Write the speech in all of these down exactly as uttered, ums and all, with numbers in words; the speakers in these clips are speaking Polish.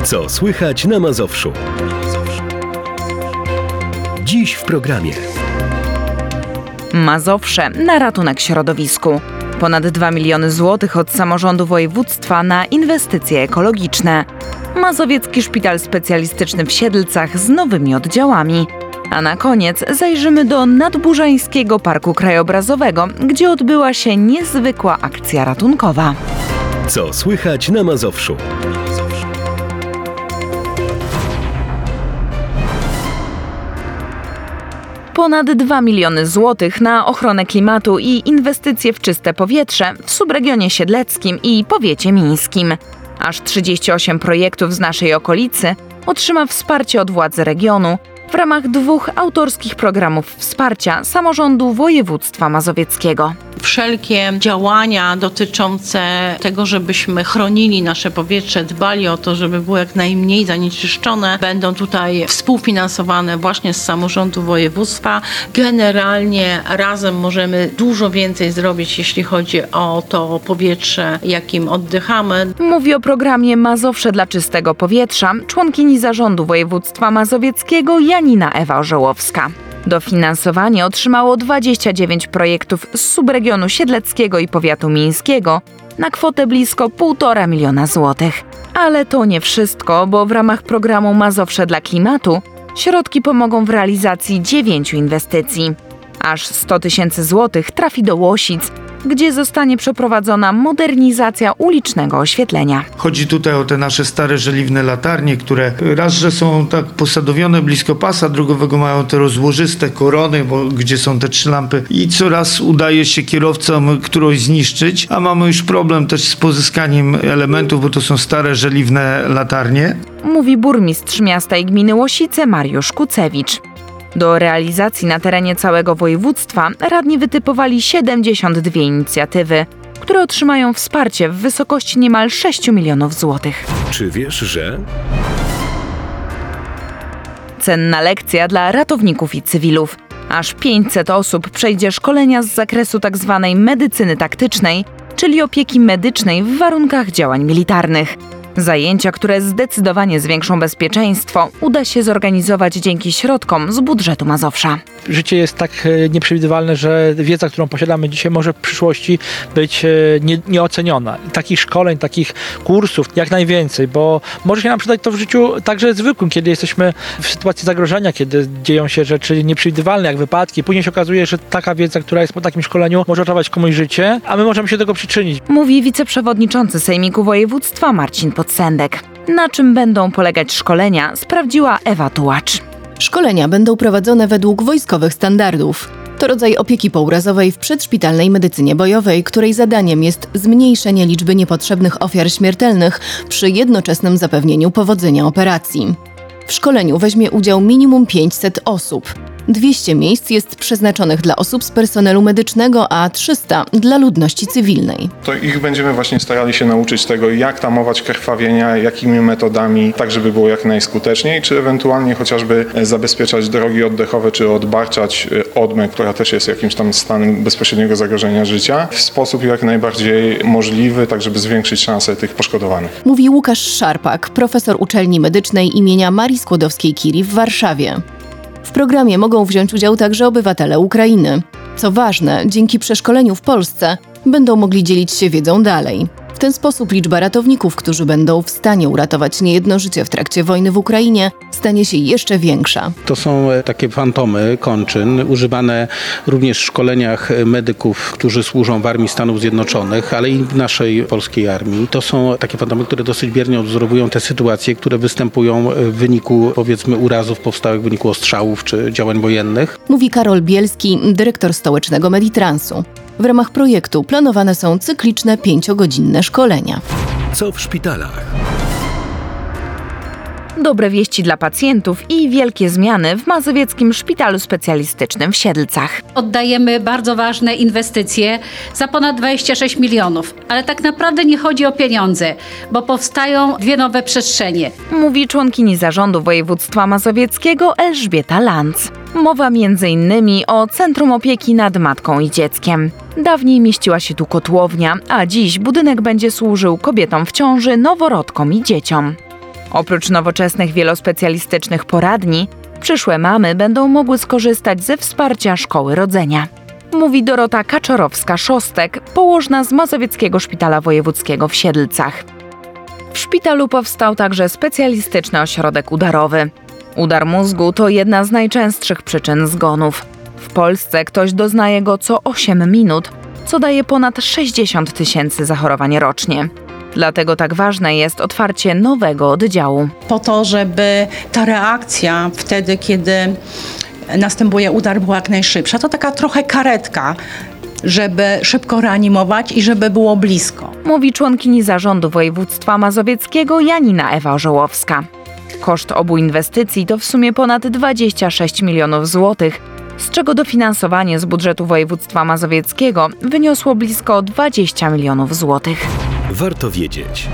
Co słychać na Mazowszu? Dziś w programie. Mazowsze na ratunek środowisku. Ponad dwa miliony złotych od samorządu województwa na inwestycje ekologiczne. Mazowiecki Szpital Specjalistyczny w Siedlcach z nowymi oddziałami. A na koniec zajrzymy do Nadburzańskiego Parku Krajobrazowego, gdzie odbyła się niezwykła akcja ratunkowa. Co słychać na Mazowszu? Ponad dwa miliony złotych na ochronę klimatu i inwestycje w czyste powietrze w subregionie siedleckim i powiecie mińskim. Aż trzydzieści osiem projektów z naszej okolicy otrzyma wsparcie od władzy regionu w ramach dwóch autorskich programów wsparcia samorządu województwa mazowieckiego. Wszelkie działania dotyczące tego, żebyśmy chronili nasze powietrze, dbali o to, żeby było jak najmniej zanieczyszczone, będą tutaj współfinansowane właśnie z samorządu województwa. Generalnie razem możemy dużo więcej zrobić, jeśli chodzi o to powietrze, jakim oddychamy. Mówi o programie Mazowsze dla czystego powietrza członkini zarządu województwa mazowieckiego Janina Ewa Orzełowska. Dofinansowanie otrzymało dwadzieścia dziewięć projektów z subregionu siedleckiego i powiatu mińskiego na kwotę blisko półtora miliona złotych. Ale to nie wszystko, bo w ramach programu Mazowsze dla klimatu środki pomogą w realizacji dziewięciu inwestycji. Aż sto tysięcy złotych trafi do Łosic, gdzie zostanie przeprowadzona modernizacja ulicznego oświetlenia. Chodzi tutaj o te nasze stare żeliwne latarnie, które raz, że są tak posadowione blisko pasa drogowego, mają te rozłożyste korony, bo gdzie są te trzy lampy i coraz udaje się kierowcom którąś zniszczyć, a mamy już problem też z pozyskaniem elementów, bo to są stare żeliwne latarnie. Mówi burmistrz miasta i gminy Łosice Mariusz Kucewicz. Do realizacji na terenie całego województwa radni wytypowali siedemdziesiąt dwie inicjatywy, które otrzymają wsparcie w wysokości niemal sześciu milionów złotych. Czy wiesz, że... Cenna lekcja dla ratowników i cywilów. Aż pięćset osób przejdzie szkolenia z zakresu tzw. medycyny taktycznej, czyli opieki medycznej w warunkach działań militarnych. Zajęcia, które zdecydowanie zwiększą bezpieczeństwo, uda się zorganizować dzięki środkom z budżetu Mazowsza. Życie jest tak nieprzewidywalne, że wiedza, którą posiadamy dzisiaj, może w przyszłości być nie, nieoceniona. I takich szkoleń, takich kursów jak najwięcej, bo może się nam przydać to w życiu także zwykłym, kiedy jesteśmy w sytuacji zagrożenia, kiedy dzieją się rzeczy nieprzewidywalne, jak wypadki. Później się okazuje, że taka wiedza, która jest po takim szkoleniu, może ratować komuś życie, a my możemy się do tego przyczynić. Mówi wiceprzewodniczący Sejmiku Województwa Marcin Podsendek. Na czym będą polegać szkolenia, sprawdziła Ewa Tułacz. Szkolenia będą prowadzone według wojskowych standardów. To rodzaj opieki pourazowej w przedszpitalnej medycynie bojowej, której zadaniem jest zmniejszenie liczby niepotrzebnych ofiar śmiertelnych przy jednoczesnym zapewnieniu powodzenia operacji. W szkoleniu weźmie udział minimum pięćset osób. dwieście miejsc jest przeznaczonych dla osób z personelu medycznego, a trzysta dla ludności cywilnej. To ich będziemy właśnie starali się nauczyć tego, jak tamować krwawienia, jakimi metodami, tak żeby było jak najskuteczniej, czy ewentualnie chociażby zabezpieczać drogi oddechowe, czy odbarczać odmę, która też jest jakimś tam stanem bezpośredniego zagrożenia życia, w sposób jak najbardziej możliwy, tak żeby zwiększyć szanse tych poszkodowanych. Mówi Łukasz Szarpak, profesor uczelni medycznej imienia Marii Skłodowskiej-Curie w Warszawie. W programie mogą wziąć udział także obywatele Ukrainy. Co ważne, dzięki przeszkoleniu w Polsce będą mogli dzielić się wiedzą dalej. W ten sposób liczba ratowników, którzy będą w stanie uratować niejedno życie w trakcie wojny w Ukrainie, stanie się jeszcze większa. To są takie fantomy kończyn, używane również w szkoleniach medyków, którzy służą w Armii Stanów Zjednoczonych, ale i w naszej polskiej armii. To są takie fantomy, które dosyć biernie odwzorowują te sytuacje, które występują w wyniku, powiedzmy, urazów powstałych w wyniku ostrzałów czy działań wojennych. Mówi Karol Bielski, dyrektor stołecznego Meditransu. W ramach projektu planowane są cykliczne pięciogodzinne szkolenia. Co w szpitalach? Dobre wieści dla pacjentów i wielkie zmiany w Mazowieckim Szpitalu Specjalistycznym w Siedlcach. Oddajemy bardzo ważne inwestycje za ponad dwadzieścia sześć milionów, ale tak naprawdę nie chodzi o pieniądze, bo powstają dwie nowe przestrzenie. Mówi członkini zarządu województwa mazowieckiego Elżbieta Lanz. Mowa między innymi o Centrum Opieki nad Matką i Dzieckiem. Dawniej mieściła się tu kotłownia, a dziś budynek będzie służył kobietom w ciąży, noworodkom i dzieciom. Oprócz nowoczesnych wielospecjalistycznych poradni, przyszłe mamy będą mogły skorzystać ze wsparcia szkoły rodzenia. Mówi Dorota Kaczorowska-Szostek, położna z Mazowieckiego Szpitala Wojewódzkiego w Siedlcach. W szpitalu powstał także specjalistyczny ośrodek udarowy. Udar mózgu to jedna z najczęstszych przyczyn zgonów. W Polsce ktoś doznaje go co osiem minut, co daje ponad sześćdziesiąt tysięcy zachorowań rocznie. Dlatego tak ważne jest otwarcie nowego oddziału. Po to, żeby ta reakcja wtedy, kiedy następuje udar, była jak najszybsza. To taka trochę karetka, żeby szybko reanimować i żeby było blisko. Mówi członkini zarządu województwa mazowieckiego Janina Ewa Orzełowska. Koszt obu inwestycji to w sumie ponad dwadzieścia sześć milionów złotych, z czego dofinansowanie z budżetu województwa mazowieckiego wyniosło blisko dwadzieścia milionów złotych. Warto wiedzieć.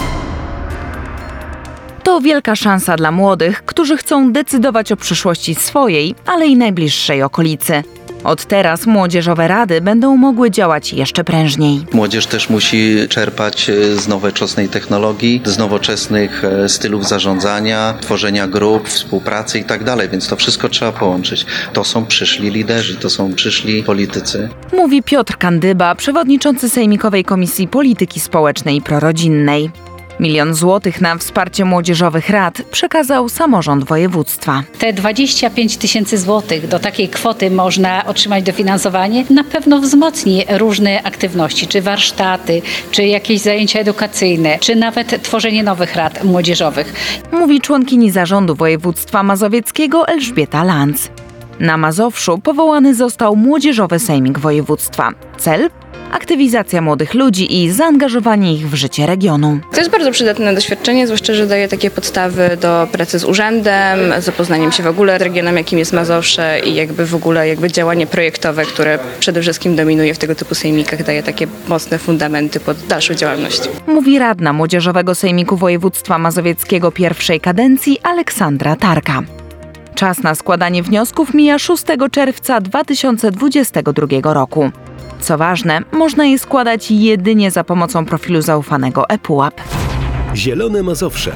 To wielka szansa dla młodych, którzy chcą decydować o przyszłości swojej, ale i najbliższej okolicy. Od teraz młodzieżowe rady będą mogły działać jeszcze prężniej. Młodzież też musi czerpać z nowoczesnej technologii, z nowoczesnych stylów zarządzania, tworzenia grup, współpracy i tak dalej, więc to wszystko trzeba połączyć. To są przyszli liderzy, to są przyszli politycy. Mówi Piotr Kandyba, przewodniczący Sejmikowej Komisji Polityki Społecznej i Prorodzinnej. Milion złotych na wsparcie młodzieżowych rad przekazał samorząd województwa. Te dwadzieścia pięć tysięcy złotych do takiej kwoty można otrzymać dofinansowanie. Na pewno wzmocni różne aktywności, czy warsztaty, czy jakieś zajęcia edukacyjne, czy nawet tworzenie nowych rad młodzieżowych. Mówi członkini zarządu województwa mazowieckiego Elżbieta Lanz. Na Mazowszu powołany został Młodzieżowy Sejmik Województwa. Cel? Aktywizacja młodych ludzi i zaangażowanie ich w życie regionu. To jest bardzo przydatne doświadczenie, zwłaszcza, że daje takie podstawy do pracy z urzędem, zapoznaniem się w ogóle z regionem, jakim jest Mazowsze i jakby w ogóle jakby działanie projektowe, które przede wszystkim dominuje w tego typu sejmikach, daje takie mocne fundamenty pod dalszą działalność. Mówi radna Młodzieżowego Sejmiku Województwa Mazowieckiego pierwszej kadencji Aleksandra Tarka. Czas na składanie wniosków mija szóstego czerwca dwa tysiące dwudziestego drugiego roku. Co ważne, można je składać jedynie za pomocą profilu zaufanego ePUAP. Zielone Mazowsze.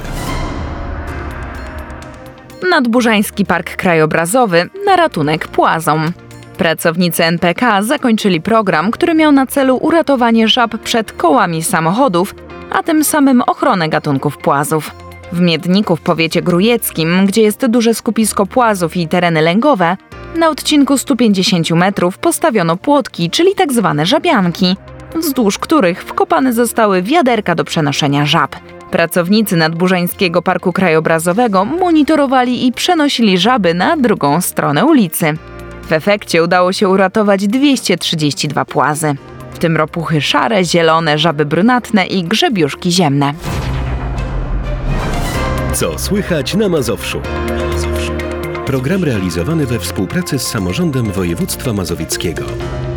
Nadburzański Park Krajobrazowy na ratunek płazom. Pracownicy N P K zakończyli program, który miał na celu uratowanie żab przed kołami samochodów, a tym samym ochronę gatunków płazów. W Miedniku w powiecie grujeckim, gdzie jest duże skupisko płazów i tereny lęgowe, na odcinku stu pięćdziesięciu metrów postawiono płotki, czyli tak zwane żabianki, wzdłuż których wkopane zostały wiaderka do przenoszenia żab. Pracownicy Nadburzańskiego Parku Krajobrazowego monitorowali i przenosili żaby na drugą stronę ulicy. W efekcie udało się uratować dwieście trzydzieści dwa płazy, w tym ropuchy szare, zielone, żaby brunatne i grzebiuszki ziemne. Co słychać na Mazowszu? Program realizowany we współpracy z samorządem województwa mazowieckiego.